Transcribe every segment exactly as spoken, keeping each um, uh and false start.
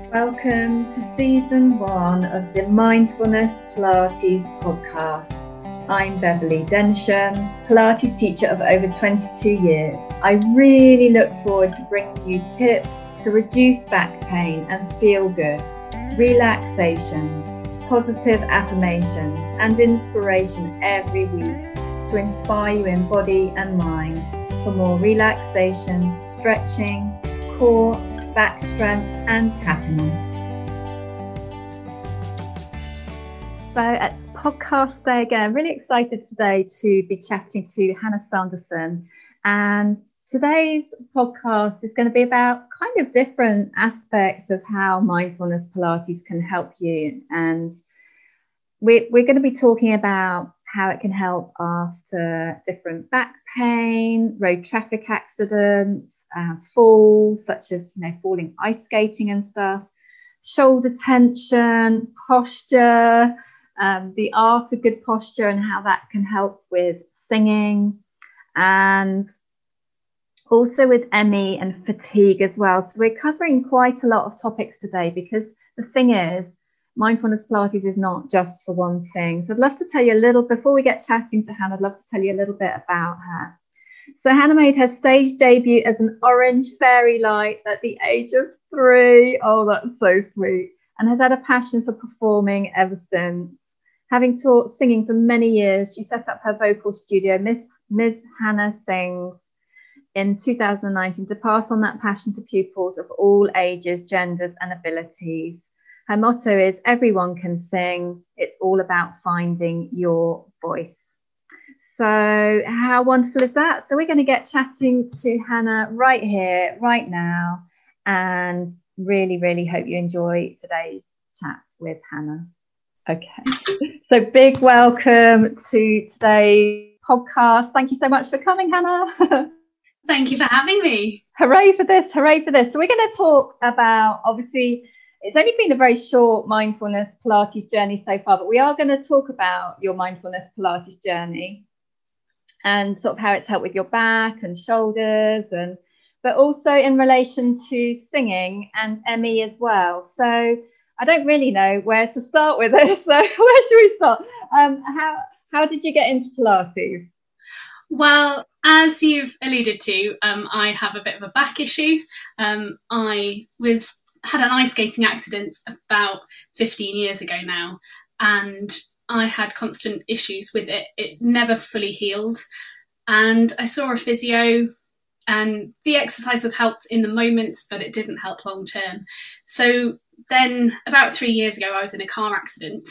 Welcome to season one of the Mindfulness Pilates podcast. I'm Beverly Densham, Pilates teacher of over twenty-two years. I really look forward to bringing you tips to reduce back pain and feel good, relaxations, positive affirmations, and inspiration every week to inspire you in body and mind for more relaxation, stretching, core, back strength and happiness. So it's podcast day again. I'm really excited today to be chatting to Hannah Sanderson, and today's podcast is going to be about kind of different aspects of how mindfulness Pilates can help you, and we're, we're going to be talking about how it can help after different back pain, road traffic accidents, Uh, falls, such as you know falling ice skating and stuff, shoulder tension, posture, um, the art of good posture and how that can help with singing, and also with M E and fatigue as well. So we're covering quite a lot of topics today, because the thing is, mindfulness Pilates is not just for one thing. So I'd love to tell you a little, before we get chatting to Hannah, I'd love to tell you a little bit about her. So Hannah made her stage debut as an orange fairy light at the age of three. Oh, that's so sweet. And has had a passion for performing ever since. Having taught singing for many years, she set up her vocal studio, Miss Miz Hannah Sings, in two thousand nineteen to pass on that passion to pupils of all ages, genders and abilities. Her motto is, everyone can sing. It's all about finding your voice. So how wonderful is that? So we're going to get chatting to Hannah right here, right now, and really, really hope you enjoy today's chat with Hannah. Okay, so big welcome to today's podcast. Thank you so much for coming, Hannah. Thank you for having me. Hooray for this, hooray for this. So we're going to talk about, obviously, it's only been a very short mindfulness Pilates journey so far, but we are going to talk about your mindfulness Pilates journey and sort of how it's helped with your back and shoulders, and but also in relation to singing and M E as well. So I don't really know where to start with this. So where should we start? Um, how how did you get into Pilates? Well, as you've alluded to, um, I have a bit of a back issue. Um, I was had an ice skating accident about fifteen years ago now, and I had constant issues with it. It never fully healed. And I saw a physio, and the exercise had helped in the moment, but it didn't help long term. So then about three years ago, I was in a car accident.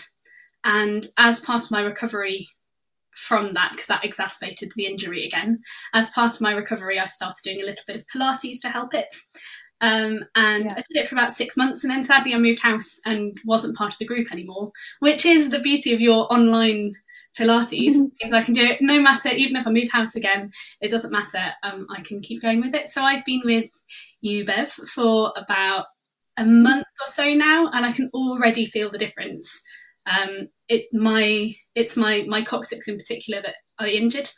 And as part of my recovery from that, because that exacerbated the injury again, as part of my recovery, I started doing a little bit of Pilates to help it. Um, and yeah. I did it for about six months, and then sadly I moved house and wasn't part of the group anymore, which is the beauty of your online Pilates. Mm-hmm. Means I can do it no matter, even if I move house again, it doesn't matter. Um, I can keep going with it. So I've been with you, Bev, for about a month or so now, and I can already feel the difference. Um, it my it's my my coccyx in particular that I injured.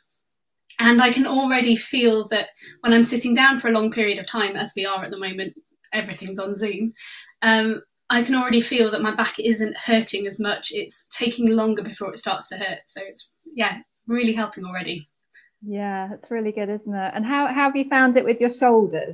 And I can already feel that when I'm sitting down for a long period of time, as we are at the moment, everything's on Zoom, um, I can already feel that my back isn't hurting as much. It's taking longer before it starts to hurt. So it's, yeah, really helping already. Yeah, that's really good, isn't it? And how, how have you found it with your shoulders?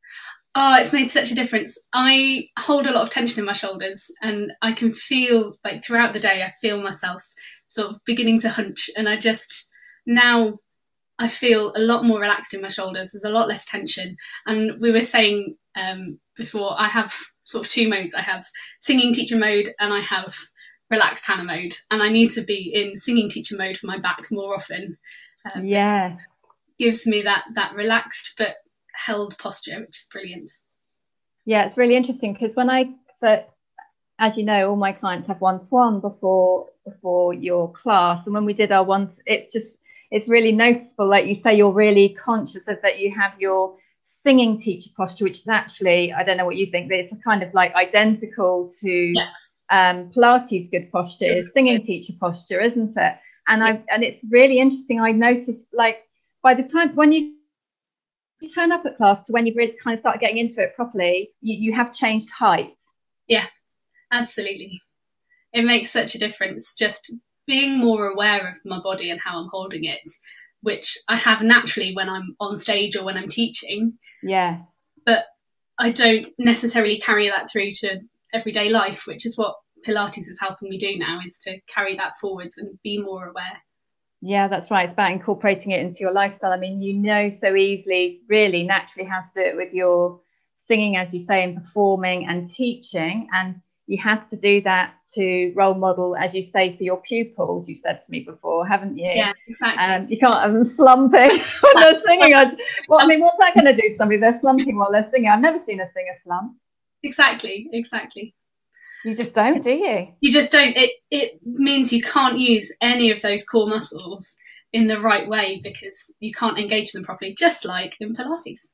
Oh, it's made such a difference. I hold a lot of tension in my shoulders, and I can feel, like, throughout the day, I feel myself sort of beginning to hunch. And I just, now I feel a lot more relaxed in my shoulders. There's a lot less tension. And we were saying um, before, I have sort of two modes. I have singing teacher mode and I have relaxed Hannah mode. And I need to be in singing teacher mode for my back more often. Um, yeah. Gives me that that relaxed but held posture, which is brilliant. Yeah, it's really interesting, because when I, so, as you know, all my clients have one-to-one before, before your class. And when we did our one, it's just, it's really noticeable, like you say, you're really conscious of that. You have your singing teacher posture, which is actually, I don't know what you think, but it's kind of like identical to yeah. um, Pilates good posture is singing teacher posture, isn't it? And I and it's really interesting. I noticed, like, by the time when you you turn up at class to when you really kind of start getting into it properly, you, you have changed height. Yeah, absolutely. It makes such a difference just being more aware of my body and how I'm holding it, which I have naturally when I'm on stage or when I'm teaching. Yeah. But I don't necessarily carry that through to everyday life, which is what Pilates is helping me do now, is to carry that forwards and be more aware. Yeah, that's right. It's about incorporating it into your lifestyle. I mean, you know so easily, really naturally how to do it with your singing, as you say, and performing and teaching. And you have to do that to role model, as you say, for your pupils. You said to me before, haven't you? Yeah, exactly. Um, you can't have them slumping when they're singing. I, well, I mean, what's that going to do to somebody? They're slumping while they're singing. I've never seen a singer slump. Exactly, exactly. You just don't, do you? You just don't. It it means you can't use any of those core muscles in the right way because you can't engage them properly, just like in Pilates.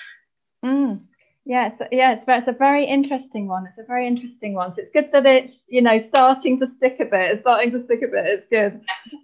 Mm. Yeah, it's, yeah, it's, it's a very interesting one. It's a very interesting one. So it's good that it's, you know, starting to stick a bit. It's starting to stick a bit. It's good.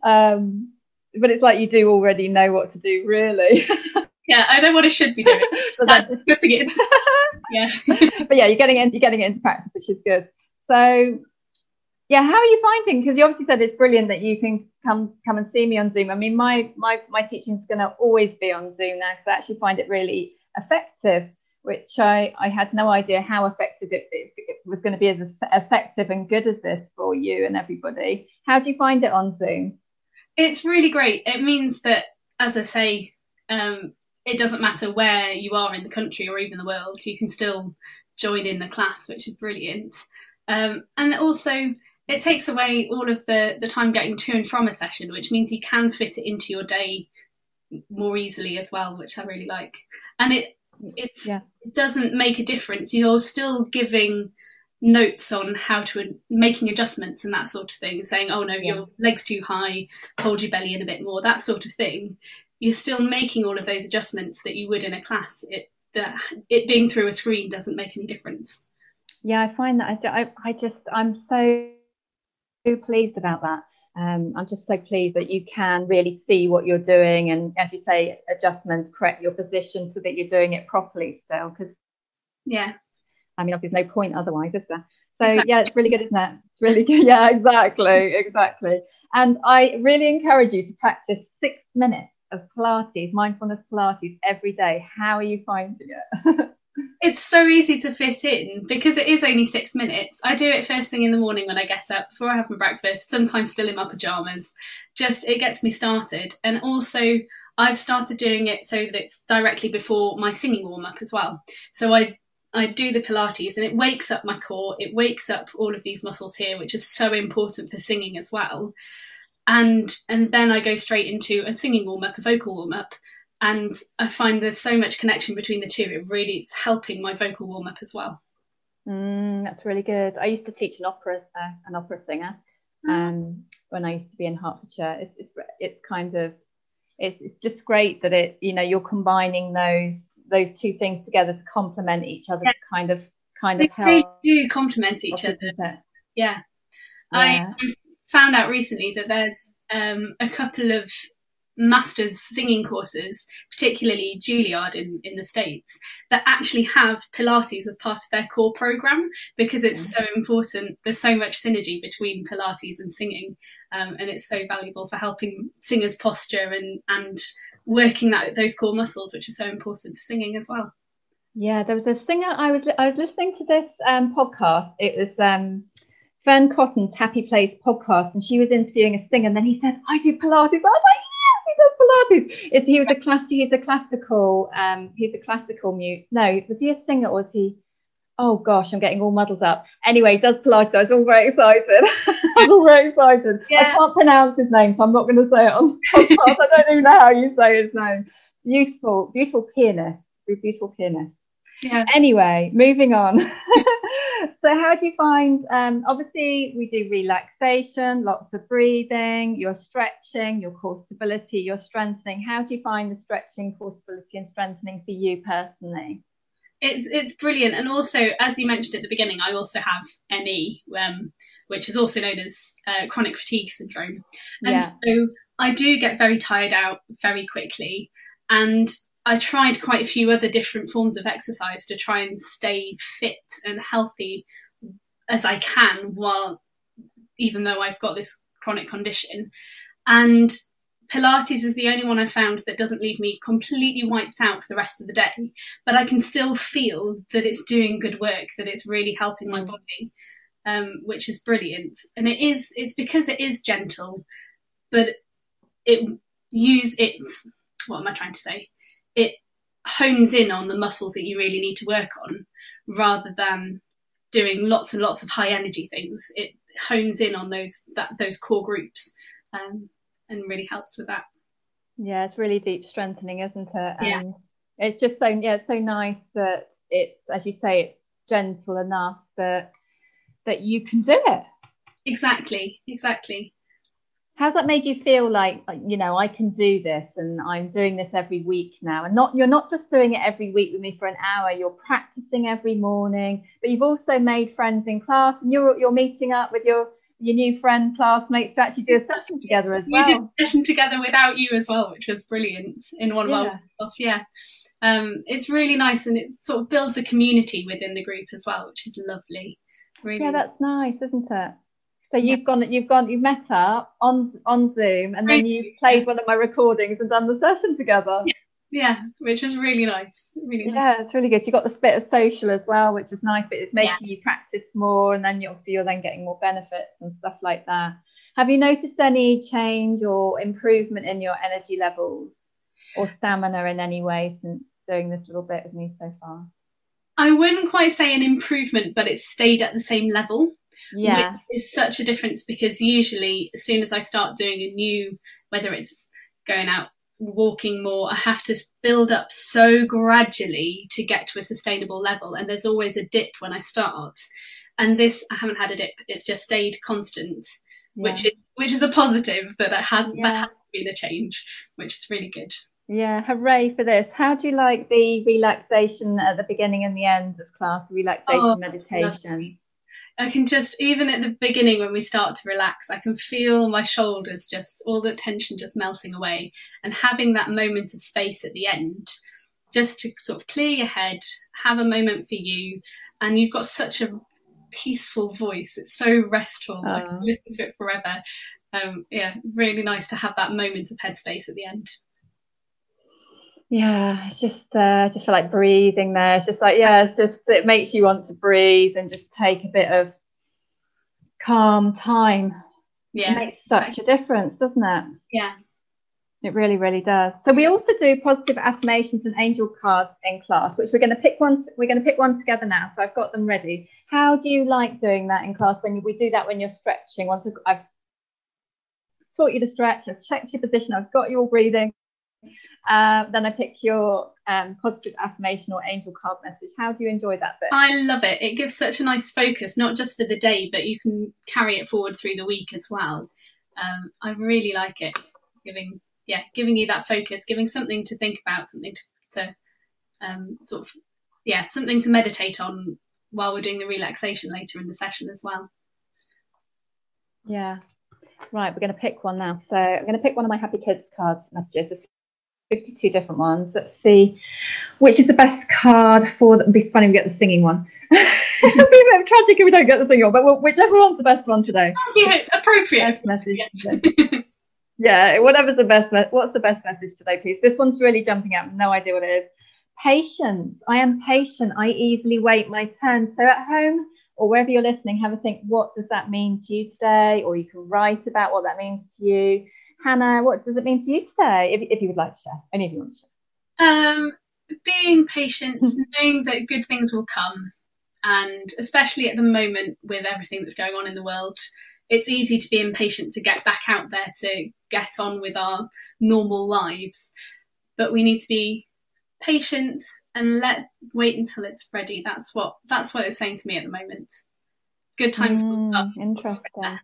Um, but it's like you do already know what to do, really. Yeah, I know what I should be doing. But that's putting it into yeah. But yeah, you're getting it, you're getting it into practice, which is good. So yeah, how are you finding? Because you obviously said it's brilliant that you can come come and see me on Zoom. I mean, my my my teaching is going to always be on Zoom now, because I actually find it really effective, which I I had no idea how effective it, it, it was going to be as effective and good as this for you and everybody. How do you find it on Zoom? It's really great. It means that, as I say, um, it doesn't matter where you are in the country or even the world, you can still join in the class, which is brilliant. Um, and also, it takes away all of the, the time getting to and from a session, which means you can fit it into your day more easily as well, which I really like. And it it's yeah. it doesn't make a difference. You're still giving notes on how to making adjustments and that sort of thing, saying, oh no, yeah. your leg's too high, hold your belly in a bit more, that sort of thing. You're still making all of those adjustments that you would in a class. It that it being through a screen doesn't make any difference. Yeah, I find that I, I, I just I'm so, so pleased about that. Um, I'm just so pleased that you can really see what you're doing, and as you say, adjustments, correct your position so that you're doing it properly still. Because yeah, I mean, obviously, there's no point otherwise, is there? So exactly. Yeah, it's really good, isn't it? It's really good. Yeah, exactly, exactly. And I really encourage you to practice six minutes of Pilates, mindfulness Pilates every day. How are you finding it? It's so easy to fit in because it is only six minutes. I do it first thing in the morning when I get up, before I have my breakfast, sometimes still in my pyjamas. Just, it gets me started. And also, I've started doing it so that it's directly before my singing warm-up as well. So I I do the Pilates and it wakes up my core, it wakes up all of these muscles here, which is so important for singing as well. And and then I go straight into a singing warm-up, a vocal warm-up. And I find there's so much connection between the two. It really is helping my vocal warm-up as well. Mm, that's really good. I used to teach an opera, uh, an opera singer, um, mm. when I used to be in Hertfordshire. It's it's, it's kind of it's it's just great that it you know you're combining those those two things together to complement each other, yeah. to kind of kind they of help. They do complement each other. Yeah. yeah. I found out recently that there's um, a couple of master's singing courses, particularly Juilliard in, in the States, that actually have Pilates as part of their core program because it's mm-hmm. so important. There's so much synergy between Pilates and singing, um, and it's so valuable for helping singers posture and and working that those core muscles, which are so important for singing as well. Yeah, there was a singer. I was I was listening to this um, podcast. It was um, Fern Cotton's Happy Place podcast, and she was interviewing a singer. And then he said, "I do Pilates." I was like, Pilates. It's, he was a class. He's a classical. Um, he's a classical mute. No, was he a singer or was he? Oh gosh, I'm getting all muddled up. Anyway, he does Pilates. I was all very excited. I was all very excited. Yeah. I can't pronounce his name, so I'm not going to say it on podcast. I don't even know how you say his name. Beautiful, beautiful pianist. Beautiful pianist. Yeah. Anyway, moving on. So how do you find, um, obviously we do relaxation, lots of breathing, you're stretching, your core stability, you're strengthening. How do you find the stretching, core stability and strengthening for you personally? It's it's brilliant. And also, as you mentioned at the beginning, I also have M E, um, which is also known as uh, chronic fatigue syndrome. And yeah. so I do get very tired out very quickly. And I tried quite a few other different forms of exercise to try and stay fit and healthy as I can, while even though I've got this chronic condition. And Pilates is the only one I've found that doesn't leave me completely wiped out for the rest of the day, but I can still feel that it's doing good work, that it's really helping my body, um, which is brilliant. And it is, it's because it is gentle, but it use it's, what am I trying to say? It hones in on the muscles that you really need to work on, rather than doing lots and lots of high energy things. It hones in on those, that, those core groups. Um, and really helps with that. Yeah, it's really deep strengthening, isn't it? Yeah. And it's just so, yeah, it's so nice that it's, as you say, it's gentle enough that that you can do it. Exactly, exactly. How's that made you feel, like, like, you know, I can do this, and I'm doing this every week now, and not, you're not just doing it every week with me for an hour, you're practicing every morning, but you've also made friends in class, and you're you're meeting up with your your new friend classmates to actually do a session together as well. We did a session together without you as well, which was brilliant in one of yeah. our workshops. Yeah. Um, it's really nice, and it sort of builds a community within the group as well, which is lovely. Really. Yeah, that's nice, isn't it? So you've yeah. gone, you've gone, you've met up on on Zoom, and then you've played one of my recordings and done the session together. Yeah. Yeah, which was really nice. Really nice. Yeah, it's really good. You got the bit of social as well, which is nice, but it's making yeah. you practice more, and then you obviously you're then getting more benefits and stuff like that. Have you noticed any change or improvement in your energy levels or stamina in any way since doing this little bit with me so far? I wouldn't quite say an improvement, but it's stayed at the same level. Yeah, which is such a difference, because usually as soon as I start doing a new, whether it's going out walking more, I have to build up so gradually to get to a sustainable level, and there's always a dip when I start. And this, I haven't had a dip, it's just stayed constant, yeah. which is which is a positive, that it has yeah. that has been a change, which is really good. Yeah, hooray for this. How do you like the relaxation at the beginning and the end of class, relaxation oh, meditation? I can just, even at the beginning when we start to relax, I can feel my shoulders just, all the tension just melting away, and having that moment of space at the end, just to sort of clear your head, have a moment for you. And you've got such a peaceful voice. It's so restful. Oh. I can listen to it forever. Um, yeah, really nice to have that moment of headspace at the end. Yeah, it's just uh, just feel like breathing there. It's just like, yeah, it's just, it makes you want to breathe and just take a bit of calm time. Yeah, it makes such a difference, doesn't it? Yeah, it really, really does. So we also do positive affirmations and angel cards in class, which we're going to pick one. We're going to pick one together now. So I've got them ready. How do you like doing that in class? When you, we do that when you're stretching. Once I've taught you to stretch, I've checked your position, I've got you all breathing. Uh, then I pick your um, positive affirmation or angel card message. How do you enjoy that bit? I love it. It gives such a nice focus, not just for the day, but you can carry it forward through the week as well. Um, I really like it. Giving, yeah, giving you that focus, giving something to think about, something to, to um, sort of, yeah, something to meditate on while we're doing the relaxation later in the session as well. Yeah. Right, we're going to pick one now. So I'm going to pick one of my Happy Kids cards messages. fifty-two different ones. Let's see which is the best card for the, it'd be funny if we get the singing one. It'd be a bit tragic if we don't get the singing one, but we'll, whichever one's the best one today. Yeah, appropriate. Best message yeah. yeah, whatever's the best. What's the best message today, please? This one's really jumping out. No idea what it is. Patience. I am patient. I easily wait my turn. So at home or wherever you're listening, have a think. What does that mean to you today? Or you can write about what that means to you. Hannah, what does it mean to you today, if, if you would like to share? Any of you want to share? Um, being patient, knowing that good things will come, and especially at the moment with everything that's going on in the world, it's easy to be impatient to get back out there to get on with our normal lives. But we need to be patient and let wait until it's ready. That's what that's what it's saying to me at the moment. Good times mm, will come. Interesting.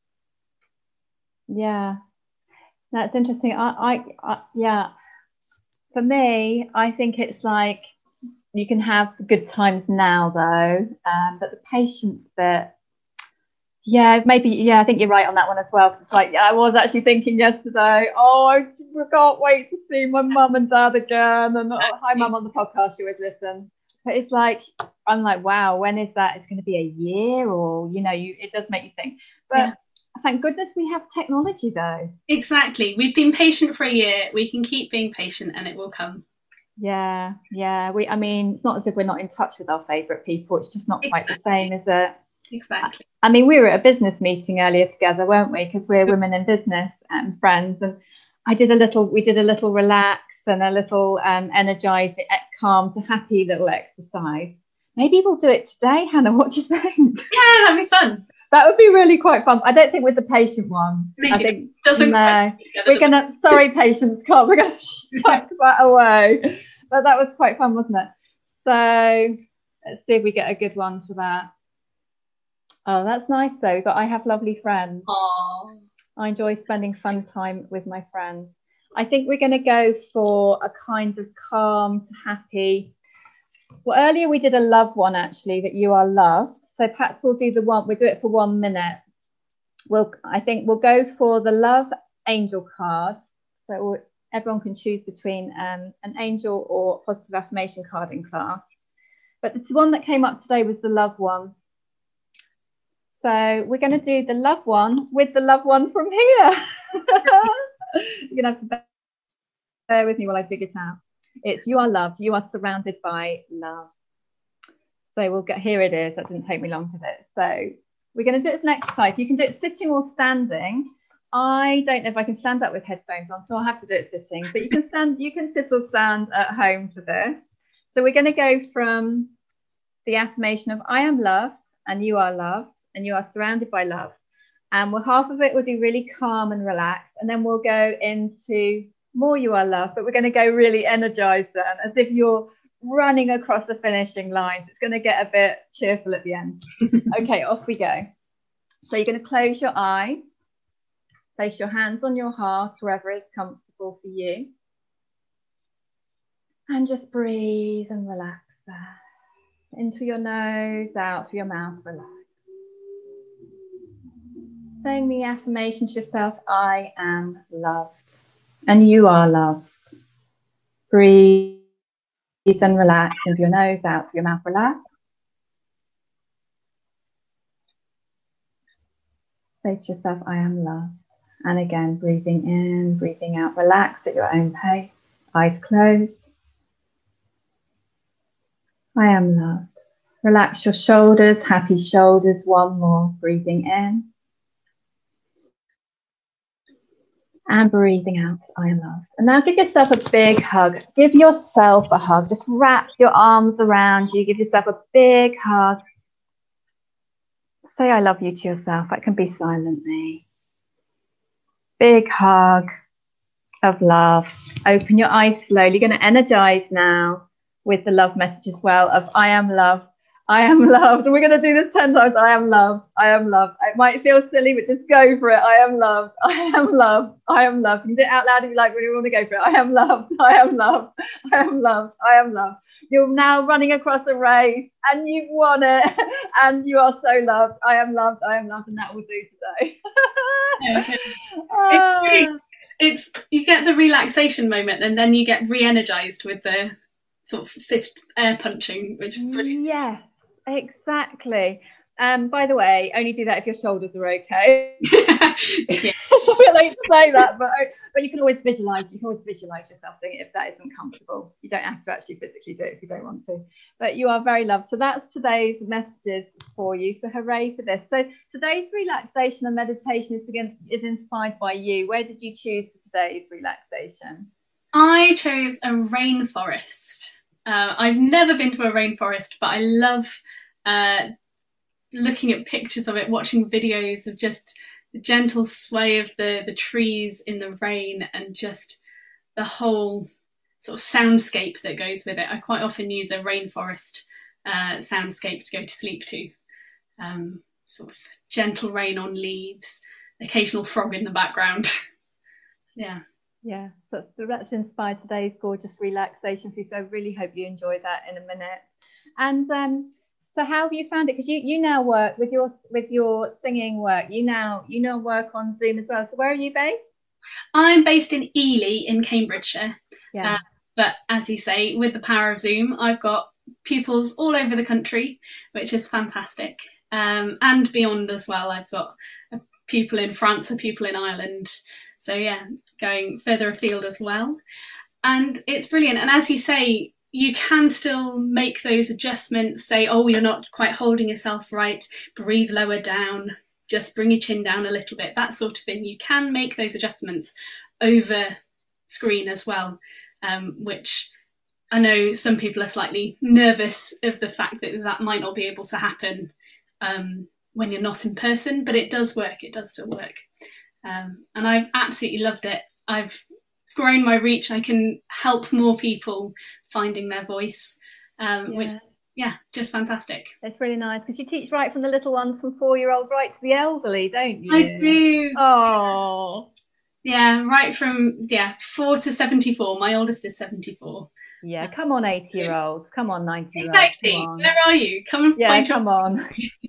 Yeah. That's interesting. I, I, I, yeah. For me, I think it's like you can have good times now, though. Um, but the patience bit, yeah, maybe, yeah, I think you're right on that one as well. It's like, yeah, I was actually thinking yesterday, oh, I can't wait to see my mum and dad again. And oh, hi, mum, on the podcast, you always listen. But it's like, I'm like, wow, when is that? It's going to be a year, or, you know, you it does make you think. But yeah. Thank goodness we have technology, though. Exactly. We've been patient for a year. We can keep being patient and it will come. Yeah, yeah. We, I mean, it's not as if we're not in touch with our favourite people. It's just not quite exactly. the same, is it? Exactly. I mean, we were at a business meeting earlier together, weren't we? Because we're women in business and friends. And I did a little, we did a little relax and a little um, energize, calm to happy little exercise. Maybe we'll do it today, Hannah. What do you think? Yeah, that'd be fun. That would be really quite fun. I don't think with the patient one. Maybe I think doesn't no. We're gonna. Sorry, patients, can't. We're gonna chuck that away. But that was quite fun, wasn't it? So let's see if we get a good one for that. Oh, that's nice though. We've got I have lovely friends. Aww. I enjoy spending fun time with my friends. I think we're going to go for a kind of calm, happy. Well, earlier we did a love one actually, that you are loved. So perhaps we'll do the one, we'll do it for one minute. We'll, I think we'll go for the love angel card. So everyone can choose between um, an angel or positive affirmation card in class. But the one that came up today was the love one. So we're going to do the love one with the love one from here. You're going to have to bear with me while I dig it out. It's you are loved. You are surrounded by love. So we'll get, here it is. That didn't take me long to do it. So we're going to do it as an exercise. You can do it sitting or standing. I don't know if I can stand up with headphones on, so I'll have to do it sitting. But you can stand, you can sit or stand at home for this. So we're going to go from the affirmation of I am loved and you are loved and you are surrounded by love. And we'll, half of it will do really calm and relaxed. And then we'll go into more you are loved, but we're going to go really energized then, as if you're running across the finishing lines. It's going to get a bit cheerful at the end. Okay, off we go. So you're going to close your eyes, place your hands on your heart, wherever is comfortable for you. And just breathe and relax there. Into your nose, out through your mouth, relax. Saying the affirmation to yourself, I am loved. And you are loved. Breathe and relax in through your nose, out through your mouth, relax. Say to yourself, I am loved. And again, breathing in, breathing out, relax at your own pace. Eyes closed. I am loved. Relax your shoulders, happy shoulders. One more, breathing in. And breathing out, I am loved. And now give yourself a big hug. Give yourself a hug. Just wrap your arms around you. Give yourself a big hug. Say I love you to yourself. That can be silently. Big hug of love. Open your eyes slowly. You're going to energize now with the love message as well of I am loved. I am loved. And we're going to do this ten times. I am loved. I am loved. It might feel silly, but just go for it. I am loved. I am loved. I am loved. You can do it out loud if you like, when you want to go for it. I am loved. I am loved. I am loved. I am loved. You're now running across a race and you've won it. And you are so loved. I am loved. I am loved. And that will do today. Okay. uh, it's, it's you get the relaxation moment and then you get re-energized with the sort of fist air punching, which is brilliant. Yes. Exactly. Um, by the way, only do that if your shoulders are okay. Yeah. It's a bit late to say that, but but you can always visualize. You can always visualize yourself doing it if that isn't comfortable. You don't have to actually physically do it if you don't want to. But you are very loved. So that's today's messages for you. So hooray for this. So today's relaxation and meditation is again is inspired by you. Where did you choose for today's relaxation? I chose a rainforest. Uh, I've never been to a rainforest, but I love uh, looking at pictures of it, watching videos of just the gentle sway of the, the trees in the rain and just the whole sort of soundscape that goes with it. I quite often use a rainforest uh, soundscape to go to sleep to. Um, sort of gentle rain on leaves, occasional frog in the background. Yeah. Yeah, so that's inspired today's gorgeous relaxation for you. So I really hope you enjoy that in a minute. And um, so how have you found it? Because you you now work with your with your singing work. You now you now work on Zoom as well. So where are you based? I'm based in Ely in Cambridgeshire. Yeah. Uh, but as you say, with the power of Zoom, I've got pupils all over the country, which is fantastic, um, and beyond as well. I've got a pupil in France, a pupil in Ireland, so yeah, going further afield as well. And it's brilliant. And as you say, you can still make those adjustments, say, oh, you're not quite holding yourself right, breathe lower down, just bring your chin down a little bit, that sort of thing. You can make those adjustments over screen as well, um, which I know some people are slightly nervous of the fact that that might not be able to happen um, when you're not in person, but it does work, it does still work. Um, and I've absolutely loved it. I've grown my reach. I can help more people finding their voice, um, yeah. which, yeah, just fantastic. It's really nice because you teach right from the little ones, from four-year-olds right to the elderly, don't you? I do. Oh. Yeah, right from, yeah, four to seventy-four. My oldest is seventy-four. Yeah, come on, eighty-year-olds. Come on, ninety-year-olds. Exactly. Where are you? Come and yeah, find come your... on.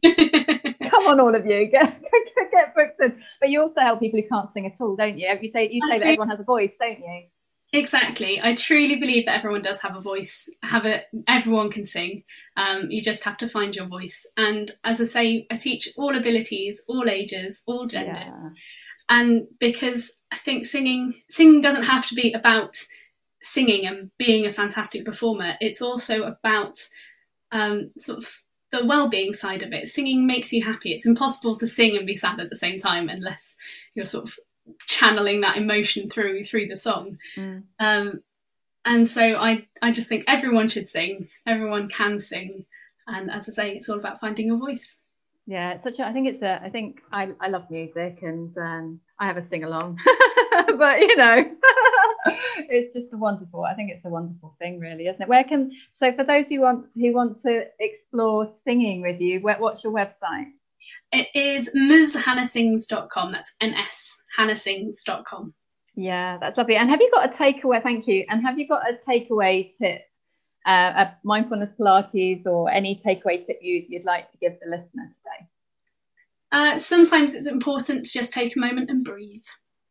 Come on, all of you. Get, get, get booked in. But you also help people who can't sing at all, don't you? You say, you say that everyone has a voice, don't you? Exactly. I truly believe that everyone does have a voice. Have a everyone can sing. Um, you just have to find your voice. And as I say, I teach all abilities, all ages, all gender. Yeah. And because I think singing singing doesn't have to be about singing and being a fantastic performer. It's also about um, sort of the well-being side of it. Singing makes you happy. It's impossible to sing and be sad at the same time unless you're sort of channeling that emotion through through the song. Mm. Um, and so I, I just think everyone should sing. Everyone can sing. And as I say, it's all about finding your voice. Yeah, it's such a, I think it's a, I think I, I love music and um, I have a sing along, but you know, it's just a wonderful, I think it's a wonderful thing really, isn't it? Where can, so for those who want, who want to explore singing with you, where, what's your website? It is ms hannah sings dot com. That's N S, hannah sings dot com. Yeah, that's lovely. And have you got a takeaway, thank you, and have you got a takeaway tip, uh, a mindfulness Pilates or any takeaway tip you, you'd like to give the listener today? Uh, sometimes it's important to just take a moment and breathe.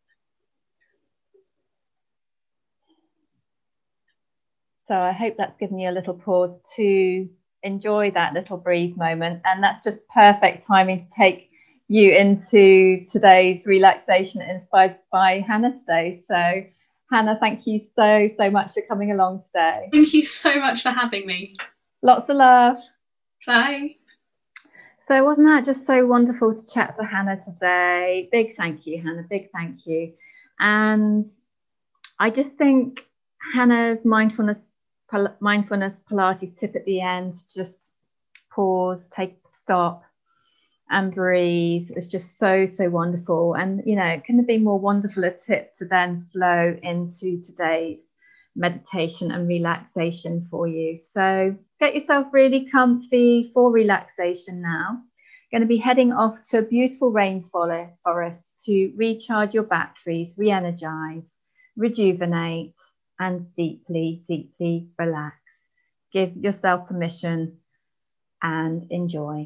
So I hope that's given you a little pause to enjoy that little breathe moment. And that's just perfect timing to take you into today's relaxation inspired by Hannah's day. So Hannah, thank you so, so much for coming along today. Thank you so much for having me. Lots of love. Bye. So wasn't that just so wonderful to chat to Hannah today? Big thank you, Hannah, big thank you. And I just think Hannah's mindfulness mindfulness Pilates tip at the end, just pause, take stop and breathe. It was just so, so wonderful. And, you know, it couldn't be more wonderful a tip to then flow into today's meditation and relaxation for you. So get yourself really comfy for relaxation now. Going to be heading off to a beautiful rainforest to recharge your batteries, re-energize, rejuvenate, and deeply, deeply relax. Give yourself permission and enjoy.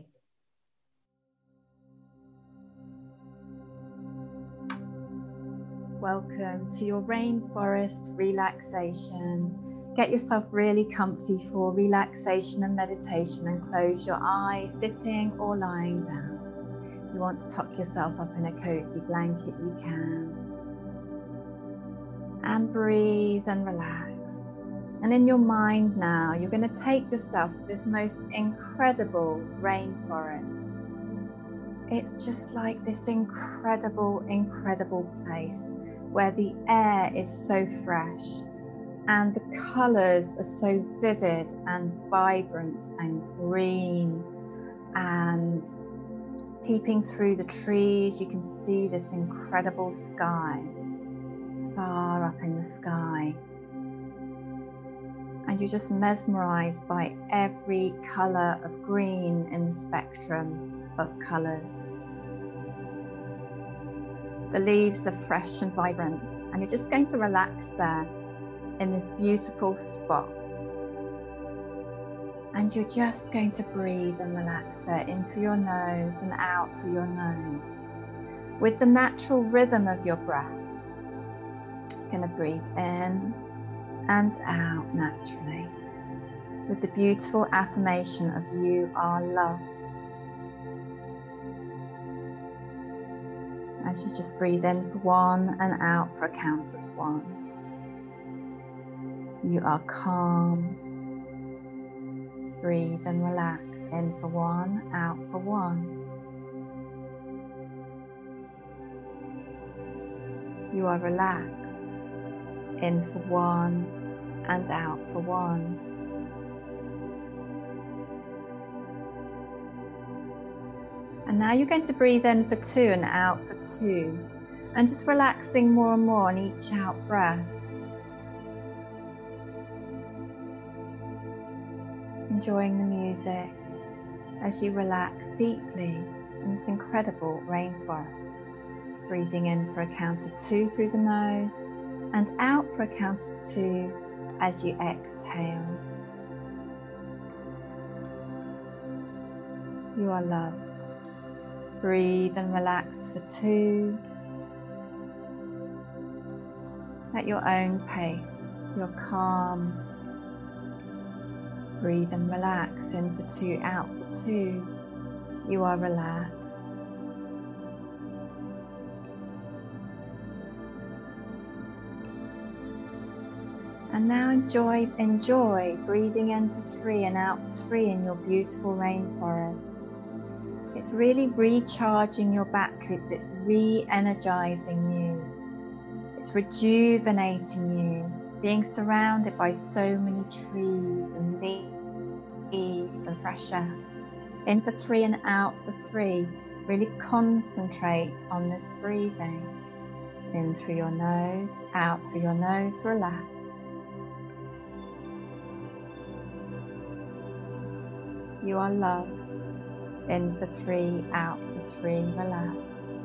Welcome to your rainforest relaxation. Get yourself really comfy for relaxation and meditation and close your eyes, sitting or lying down. If you want to tuck yourself up in a cozy blanket, you can. And breathe and relax. And in your mind now, you're going to take yourself to this most incredible rainforest. It's just like this incredible, incredible place where the air is so fresh and the colours are so vivid and vibrant and green, and peeping through the trees you can see this incredible sky, far up in the sky, and you're just mesmerised by every colour of green in the spectrum of colours. The leaves are fresh and vibrant, and you're just going to relax there in this beautiful spot. And you're just going to breathe and relax there in through your nose and out through your nose with the natural rhythm of your breath. You're going to breathe in and out naturally. with the beautiful affirmation of you are loved. As you just breathe in for one and out for a count of one. You are calm. Breathe and relax. In for one, out for one. You are relaxed. In for one and out for one. And now you're going to breathe in for two and out for two. And just relaxing more and more on each out breath. Enjoying the music as you relax deeply in this incredible rainforest. Breathing in for a count of two through the nose and out for a count of two as you exhale. You are loved. Breathe and relax for two. At your own pace, you're calm. Breathe and relax. In for two, out for two. You are relaxed. And now enjoy, enjoy breathing in for three and out for three in your beautiful rainforest. It's really recharging your batteries. It's re-energizing you. It's rejuvenating you. Being surrounded by so many trees and leaves and fresh air. In for three and out for three. Really concentrate on this breathing. In through your nose, out through your nose, relax. You are loved. In for three, out for three, relax.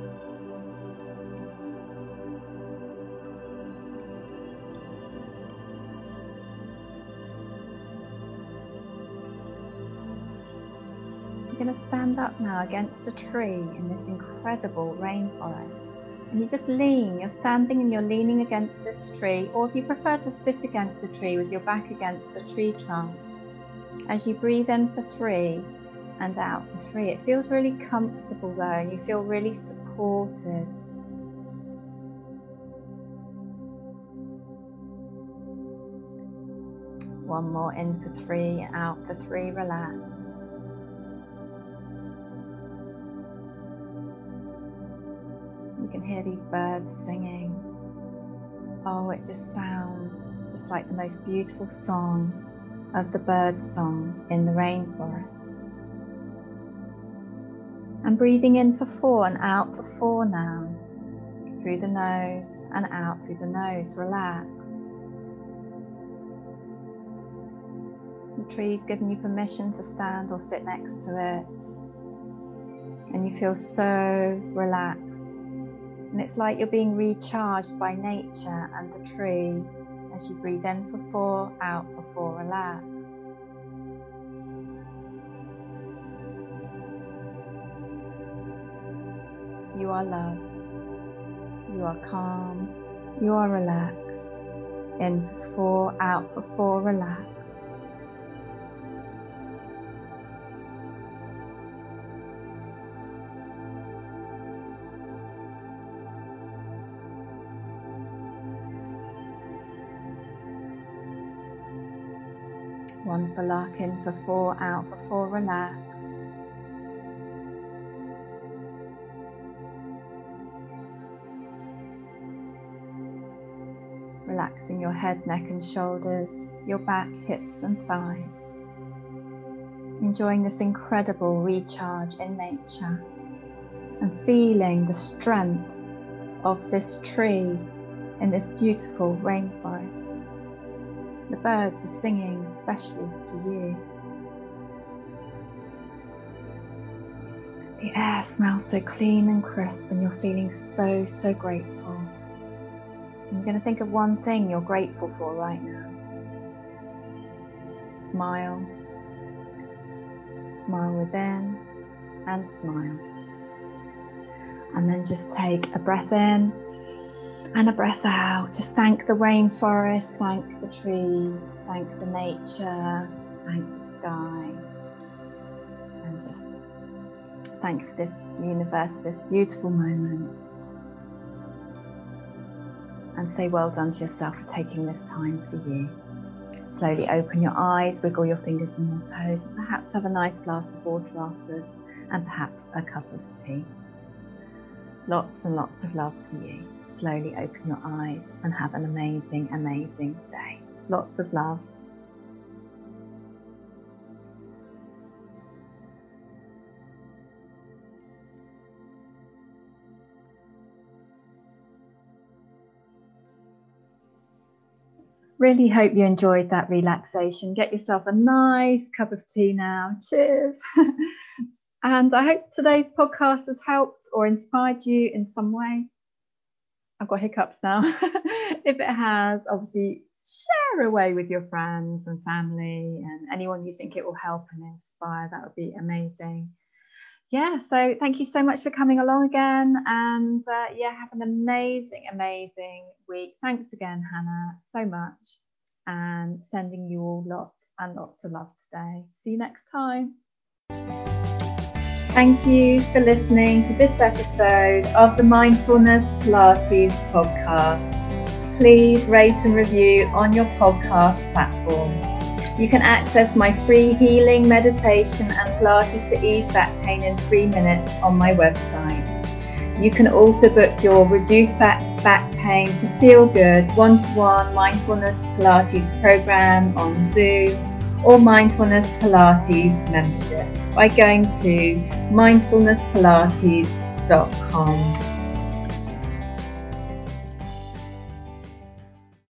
You're going to stand up now against a tree in this incredible rainforest. And you just lean, you're standing and you're leaning against this tree, or if you prefer to sit against the tree with your back against the tree trunk. As you breathe in for three and out for three, it feels really comfortable though, and you feel really supported. One more, in for three, out for three, relax. You can hear these birds singing. Oh, it just sounds just like the most beautiful song of the bird song in the rainforest. And breathing in for four and out for four now. Through the nose and out through the nose, relax. The tree's giving you permission to stand or sit next to it. And you feel so relaxed. And it's like you're being recharged by nature and the tree as you breathe in for four, out for four, relax. You are loved. You are calm. You are relaxed. In for four, out for four, relax. One for luck, in for four, out for four, relax. Relaxing your head, neck and shoulders, your back, hips and thighs. Enjoying this incredible recharge in nature and feeling the strength of this tree in this beautiful rainforest. The birds are singing especially to you. The air smells so clean and crisp and you're feeling so, so grateful. And you're going to think of one thing you're grateful for right now. Smile. Smile within and smile. And then just take a breath in and a breath out. Just thank the rainforest, thank the trees, thank the nature Thank the sky. And just thank this universe for this beautiful moment. And say well done to yourself for taking this time for you. Slowly open your eyes, wiggle your fingers and your toes, and perhaps have a nice glass of water afterwards, and perhaps a cup of tea. Lots and lots of love to you. Slowly open your eyes and have an amazing, amazing day. Lots of love. Really hope you enjoyed that relaxation. Get yourself a nice cup of tea now. Cheers. And I hope today's podcast has helped or inspired you in some way. I've got hiccups now. If it has, obviously share away with your friends and family and anyone you think it will help and inspire. That would be amazing. Yeah, so thank you so much for coming along again, and uh, yeah, have an amazing, amazing week. Thanks again, Hannah, so much, and sending you all lots and lots of love today. See you next time. Thank you for listening to this episode of the Mindfulness Pilates podcast. Please rate and review on your podcast platform. You can access my free healing, meditation and Pilates to ease back pain in three minutes on my website. You can also book your reduced back, back pain to feel good one-to-one mindfulness Pilates program on Zoom or mindfulness Pilates membership by going to mindfulness pilates dot com.